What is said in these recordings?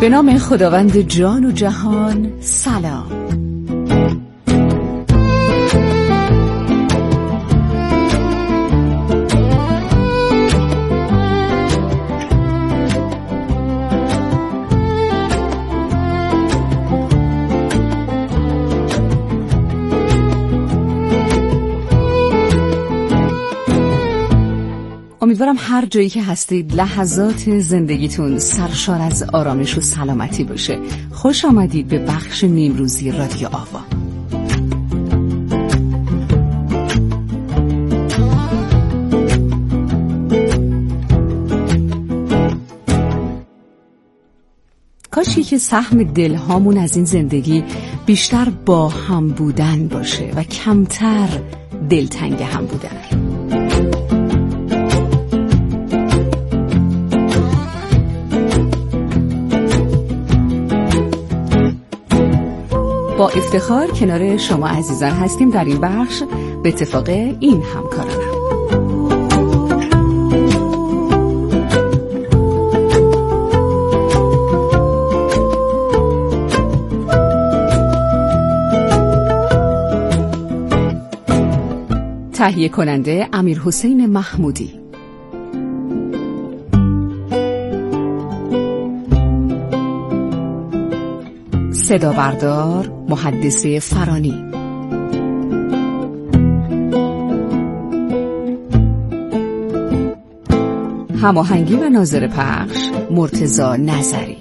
به نام خداوند جان و جهان. سلام. امیدوارم هر جایی که هستید لحظات زندگیتون سرشار از آرامش و سلامتی باشه. خوش آمدید به بخش نیمروزی رادیو آوا. کاشی که سهم دلهامون از این زندگی بیشتر با هم بودن باشه و کمتر دلتنگ هم بودن. با افتخار کنار شما عزیزان هستیم در این بخش به اتفاق این همکارانم. تهیه کننده امیرحسین محمودی، صدا بردار محدث فرانی، هماهنگی و ناظر پخش مرتضی نظری.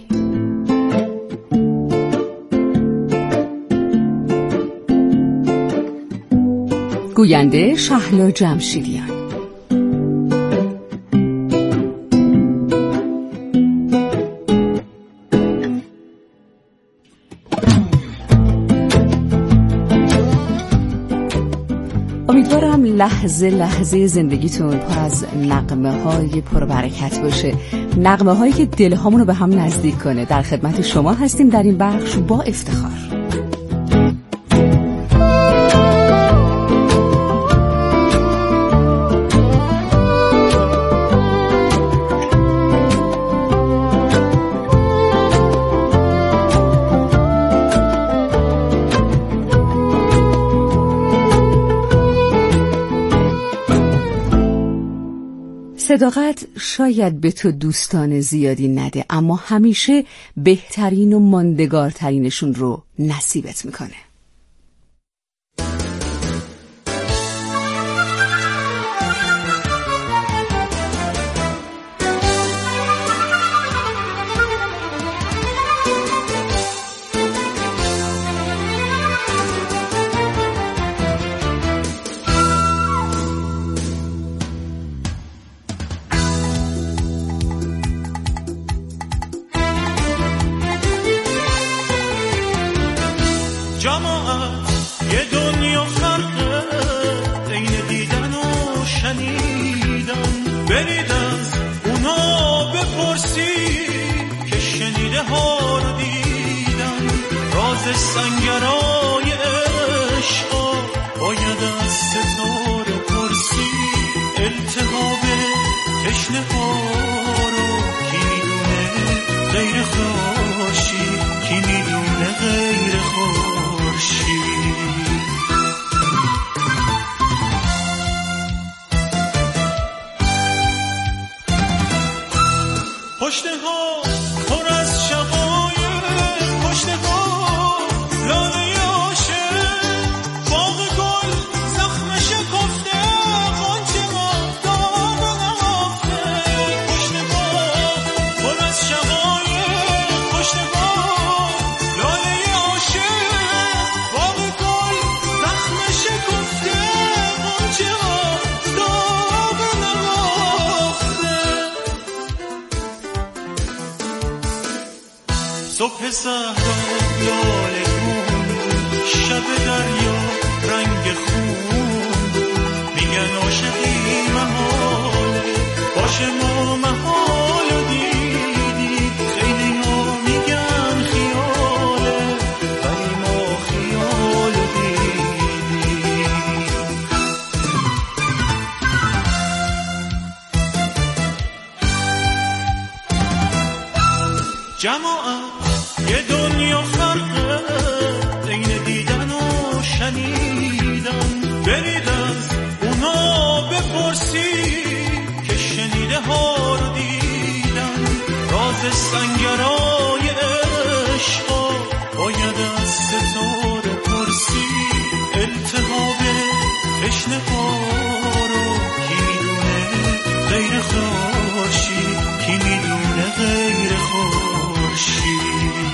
گوینده شهلا جمشیدیان. امیدوارم لحظه لحظه زندگیتون پر از نغمه‌های پربرکت باشه، نغمه‌هایی که دلهامون رو به هم نزدیک کنه. در خدمت شما هستیم در این بخش با افتخار. صداقت شاید به تو دوستان زیادی نده، اما همیشه بهترین و ماندگارترینشون رو نصیبت میکنه. جماعت یه دنیا فرقه بین دیدن و شنیدن. برید از اونا بپرسی که شنیده ها رو دیدن. راز سنگرای عشقا باید از ستاره پرسی. التهاب تشنه ها رو کی میدونه غیر خورشی، کی میدونه غیر خورشی. پشته ها پر از شقایق، پشته ها لاله عاشق، باغ گل زخم شکفته، غنچه ها داغ نهفته. پشته ها پر از شقایق، پشته ها لاله عاشق، باغ گل زخم شکفته، غنچه ها داغ نهفته. صبح صحرا لاله گون، شب دریا رنگ خون. میگن عاشقی محاله، باشه ما محال دیدی. خیلی ها میگن خیاله، ولی ما خیال دیدی. جماعت برید از اونا بپرسید که شنیده ها رو دیدن. راز سنگرای عشقا باید از ستاره پرسید. التهاب تشنه ها رو کی میدونه غیر خورشید، کی میدونه غیر خورشید.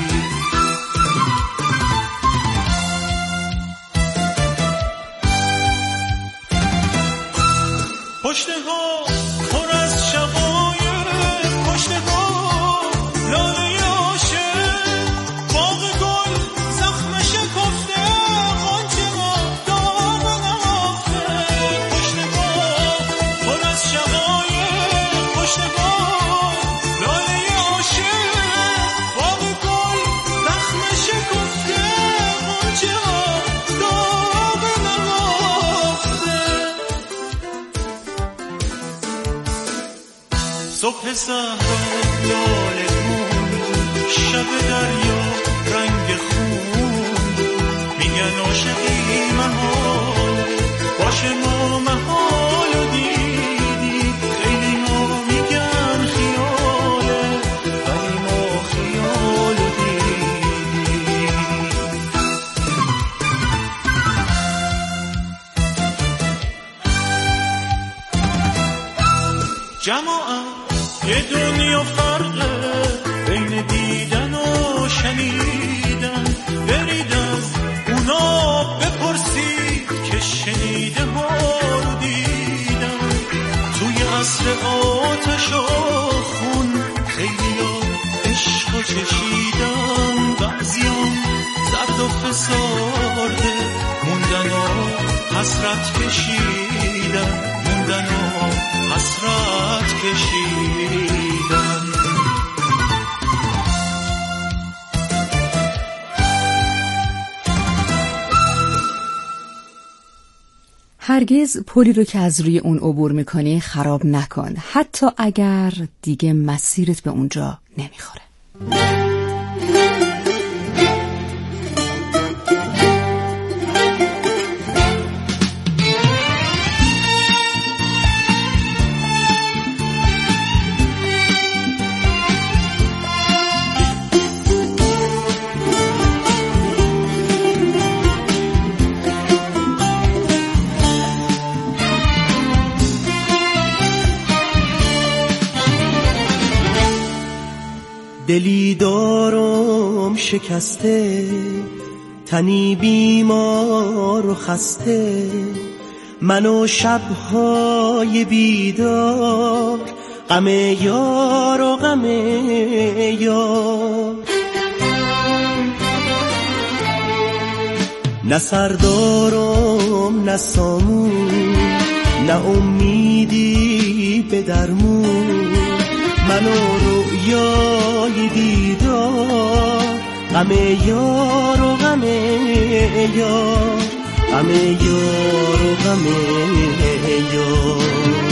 پشته ها پر از شقایق، پشته ها لاله عاشق، باغ گل زخم شکفته، غنچه ها داغ نهفته. پشته ها پر از شقایق، پشته ها لاله عاشق، باغ گل زخم شکفته، غنچه ها داغ نهفته. صبح صحرا لاله گون، شب دریا رنگ خون، میگن عاشقی محاله، باشه ما محالو دیدی. خیلی ها میگن خیاله، ولی ما خیالو دیدی. جماعت یه دنیا فرقه بین دیدن و شنیدن. برید از اونا بپرسید که شنیده ها رو دیدن. توی عصر آتش و خون خیلی ها عشق و چشیدن. بعضیان زرد و فسارده موندن و حسرت کشیدن، موندن و حسرت کشیدن. هرگز پلی رو که از روی اون عبور میکنی خراب نکن، حتی اگر دیگه مسیرت به اونجا نمیخوره. دلی دارم شکسته، تنی بیمار و خسته، من و شبهای بیدار، غم یار و غم یار. نه سر دارم نه سامون، نه امیدی به درمون، من و رویای دیدار، غم یار و غم یار، غم یار و غم یار.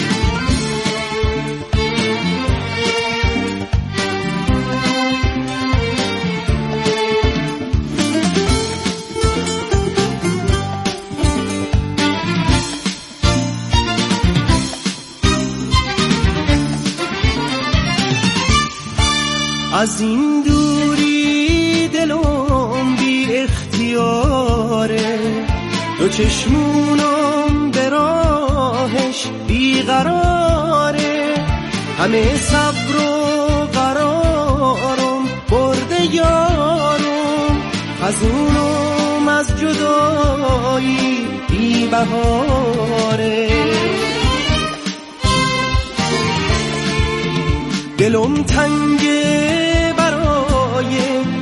از این دوری دلم بی اختیاره، دو چشمونم به راهش بی قراره، همه صبر و قرارم برده یارم، خزونم از جدایی بی بهاره. دلم تنگه برای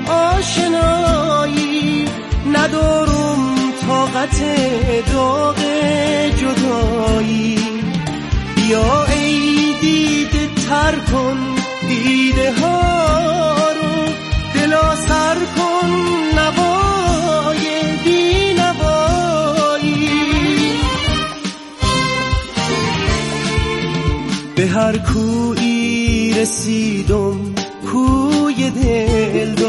آشنایی، ندارم طاقت داغ جدایی. بیا ای دیده تر کن دیده ها رو، دلا سر کن نوای بی نوایی. به هر کویی رسیدم کوی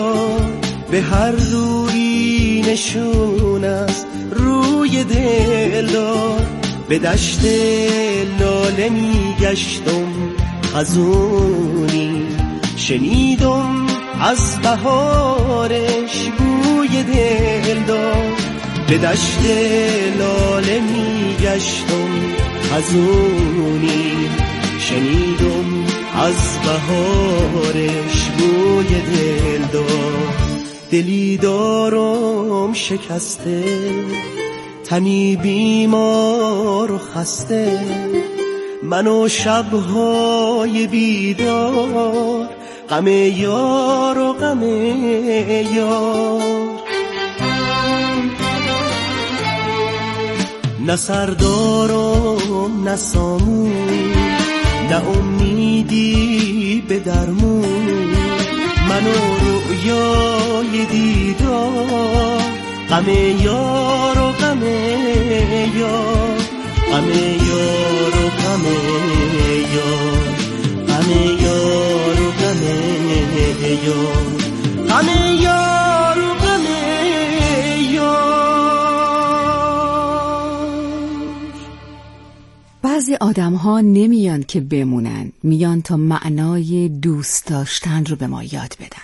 دلدار، به هر روی نشون است روی دل دلدار، به دشت لاله میگشتم خزونی، شنیدم از بهارش بوی دلدار، به دشت لاله میگشتم خزونی، شنیدم از بهارش بوی دلدار. دلی دارم شکسته، تنی بیمار و خسته، من و شبهای بیدار، غم یار و غم یار. نه سردارم نه سامون، نه امیدی به درمون، من و رؤیای دیدار، غم یار و غم یار، غم یار و غم یار، غم یار و غم یار، غم یار و غم یار. بعضی آدم‌ها نمیان که بمونن، میان تا معنای دوست داشتن رو به ما یاد بدن.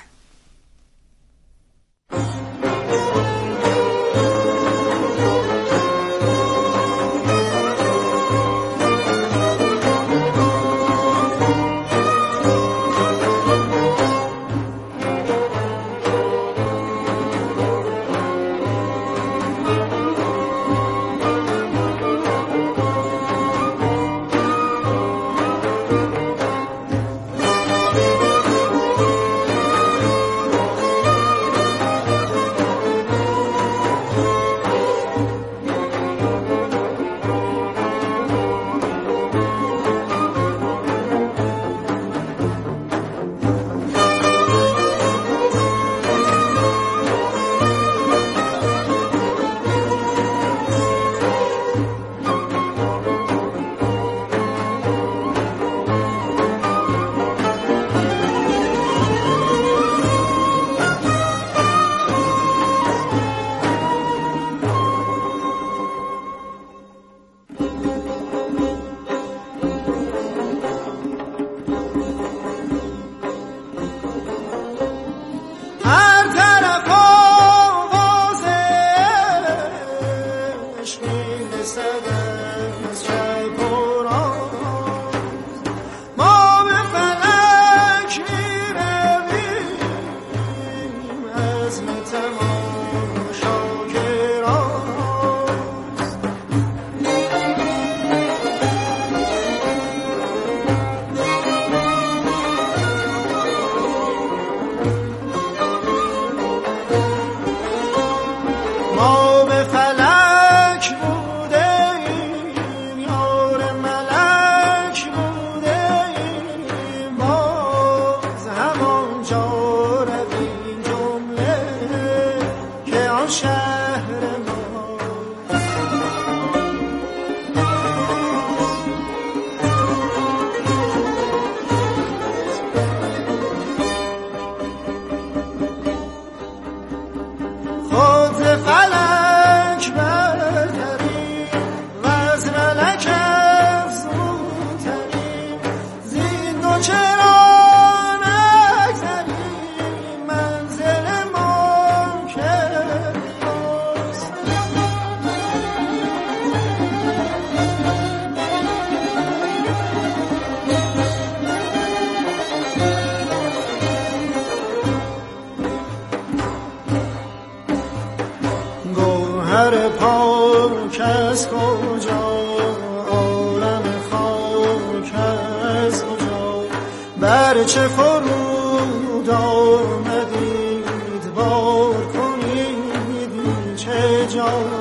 گوهر پاک از کجا، عالم خاک از کجا، بر چه فرود آمدید بار کنید چه جا.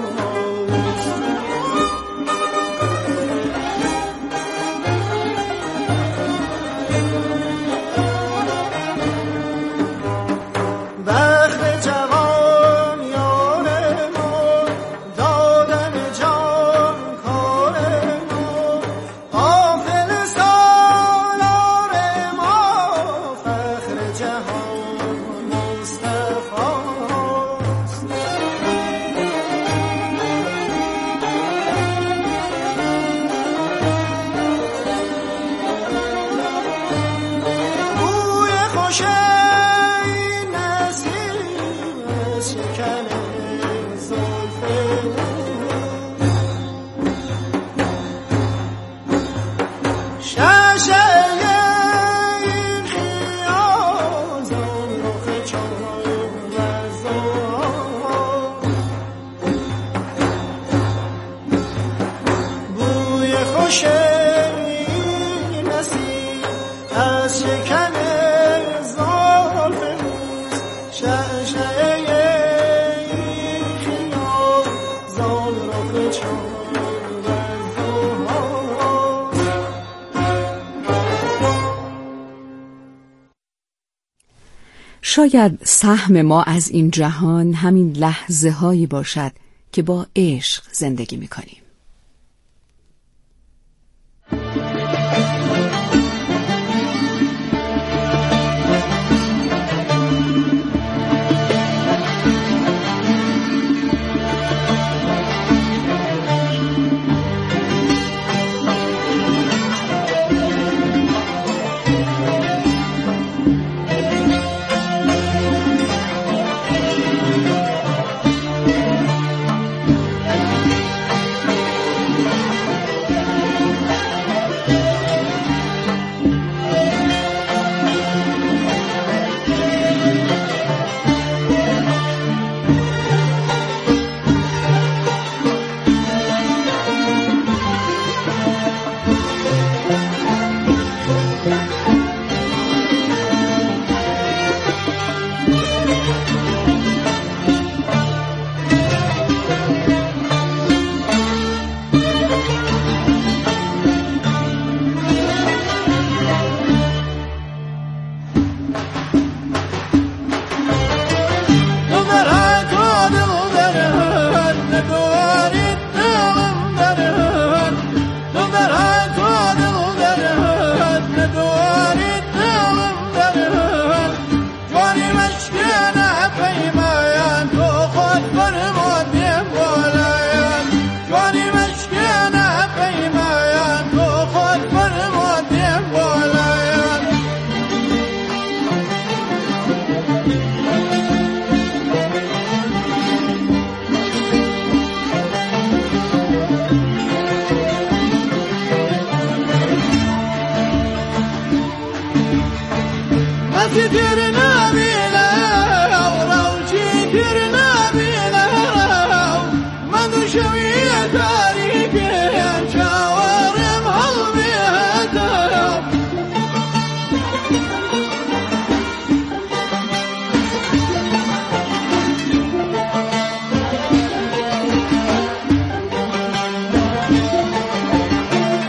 شاید سهم ما از این جهان همین لحظه هایی باشد که با عشق زندگی می‌کنیم.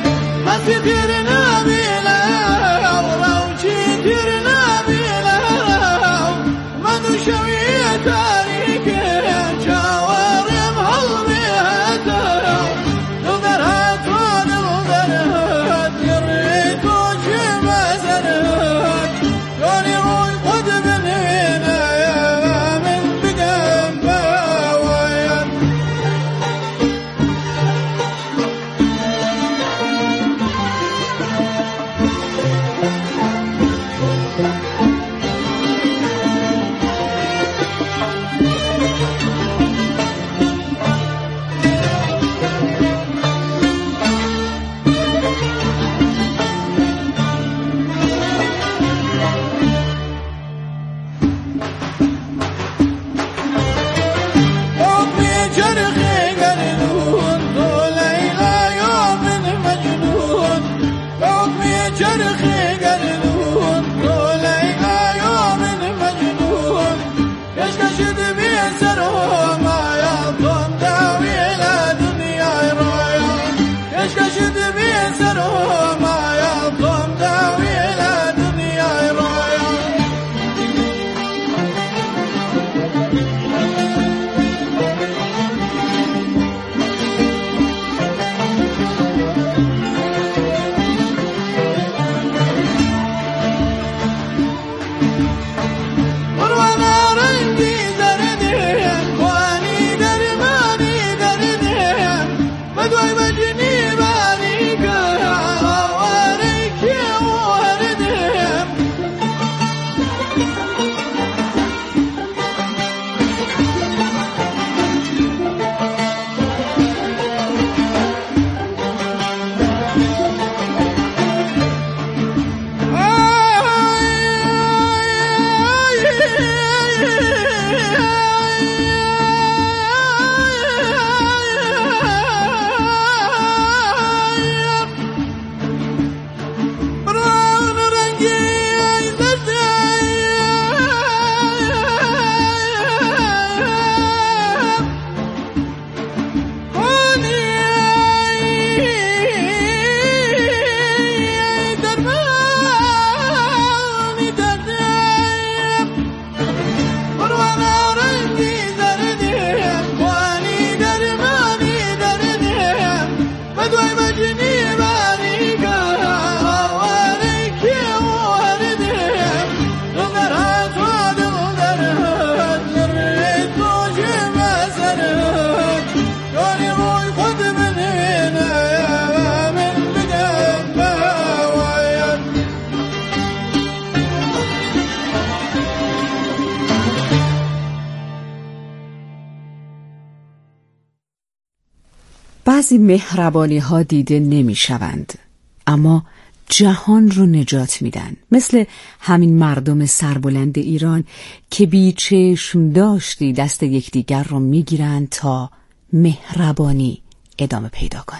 Thank you. بعضی مهربانی ها دیده نمی شوند، اما جهان رو نجات میدن، مثل همین مردم سربلند ایران که بی چشم داشتی دست یکدیگر رو میگیرن تا مهربانی ادامه پیدا کنه.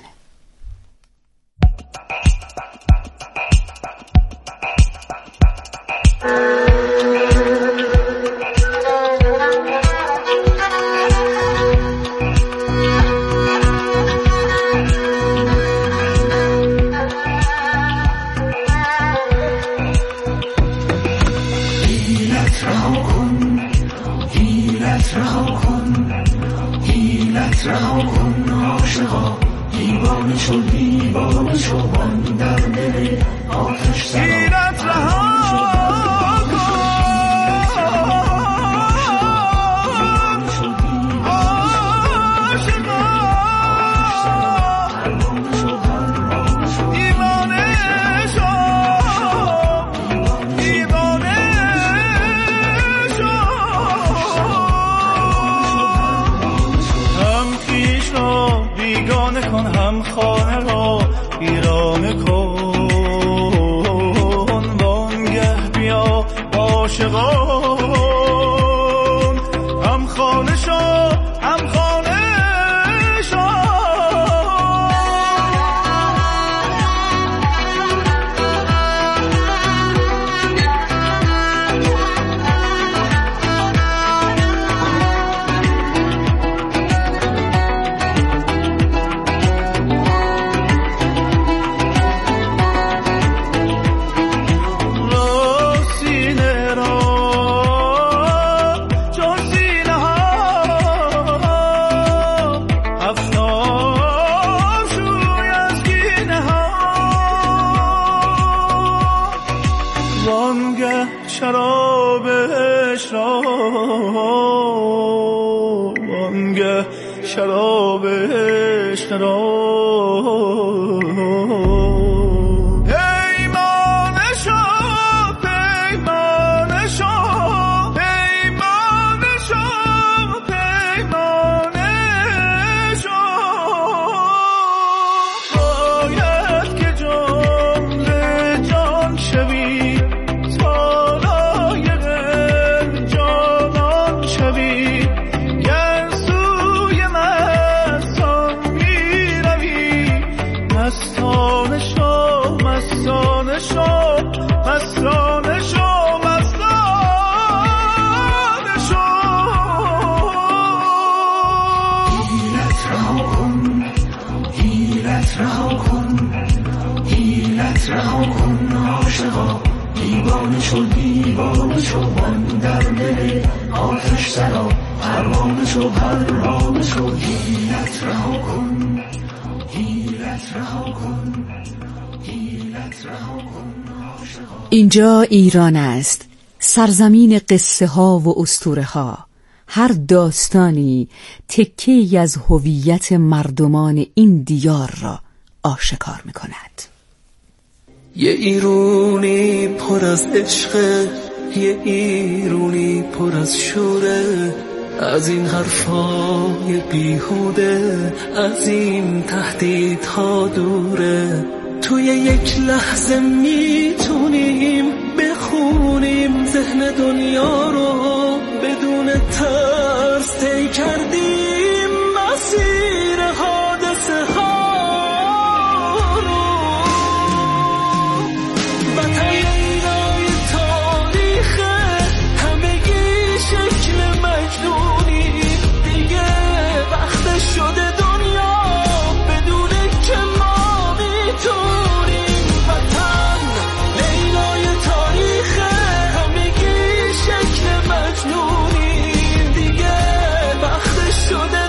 رها کن عاشقا، دیوانه شو دیوانه شو، من در دل آتش زدم. حیلت رها کن عاشقا، دیوانه شو دیوانه شو. بیگانه کن هم خانه را ویرانه کن، وانگه بیا عاشقان، هم خانه شو هم خانه شو. شرابش را وانگه شرابش را پیمانه شو پیمانه شو پیمانه شو پیمانه شو. باید که جمله جان شوی، رها کن عاشقا، دیوانه شو دیوانه شو، من در دل آتش زدم. پروانه شو پروانه شو، حیلت رها کن حیلت رها کن حیلت رها کن عاشقا. اینجا ایران است، سرزمین قصه ها و اسطوره ها. هر داستانی تکه‌ای از هویت مردمان این دیار را آشکار می کند. یه ایرونی پر از عشقه، یه ایرونی پر از شوره، از این حرفای بیهوده، از این تهدیدها دوره. توی یک لحظه میتونیم بخونیم ذهن دنیا رو، بدون ترس طی کردیم مسیر حادثه ها. شده دنیا بدونه که ما میتونیم، وطن لیلای تاریخه، همگی شکل مجنونیم، دیگه وقت شده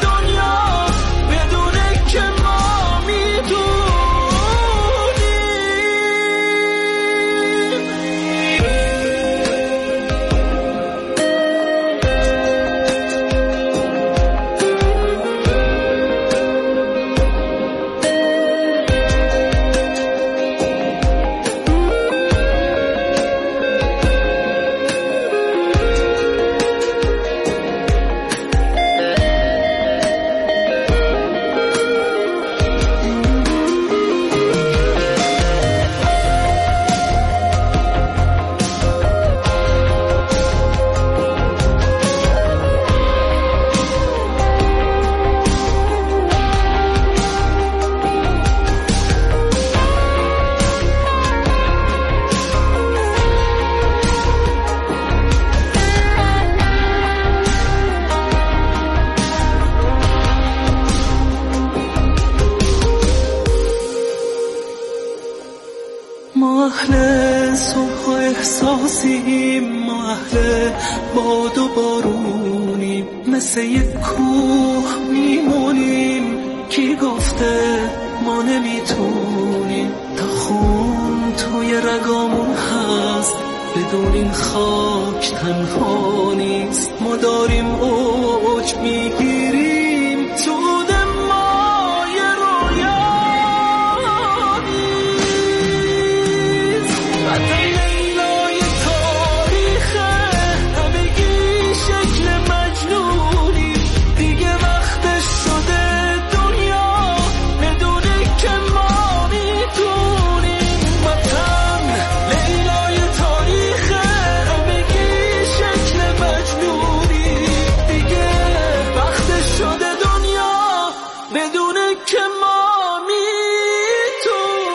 اهل صلح و احساسیم، ما اهل باد و بارونیم، مثل یک کوه میمونیم، کی گفته ما نمیتونیم، تا خون توی رگامون هست، بدون این خاک تنها نیست، ما داریم اوج میگیریم، سود ما یه رویا نیست. وطن لیلای تاریخه، همگی شکل مجنونی، دیگه وقتش شده دنیا بدونه که ما میتونیم. وطن لیلای تاریخه، همگی شکل مجنونی، دیگه وقتش شده دنیا بدونه که ما میتونیم.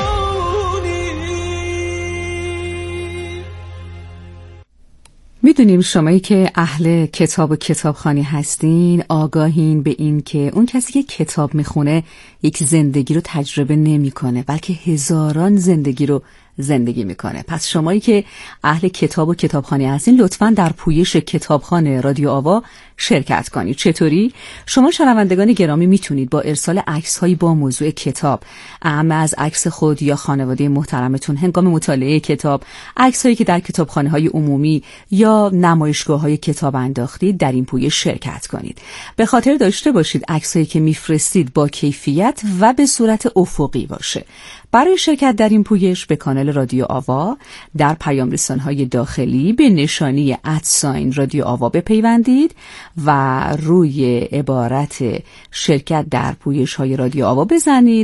میدونیم شمایی که اهل کتاب و کتابخوانی هستین آگاهین به این که اون کسی که کتاب میخونه یک زندگی رو تجربه نمیکنه، بلکه هزاران زندگی رو زندگی میکنه. پس شمایی که اهل کتاب و کتابخوانی هستین لطفاً در پویش کتابخانه رادیو آوا شرکت کنید. چطوری؟ شما شنوندگان گرامی میتونید با ارسال عکس‌هایی با موضوع کتاب، اهم از عکس خود یا خانواده محترمتون هنگام مطالعه کتاب، عکس‌هایی که در کتابخانه‌های عمومی یا نمایشگاه‌های کتاب انداختید، در این پویش شرکت کنید. به خاطر داشته باشید عکس‌هایی که میفرستید با کیفیت و به صورت افقی باشه. برای شرکت در این پویش به کانال رادیو آوا در پیام رسان‌های داخلی به نشانی @رادیو آوا بپیوندید و روی عبارت شرکت در پویش‌های رادیو آوا بزنید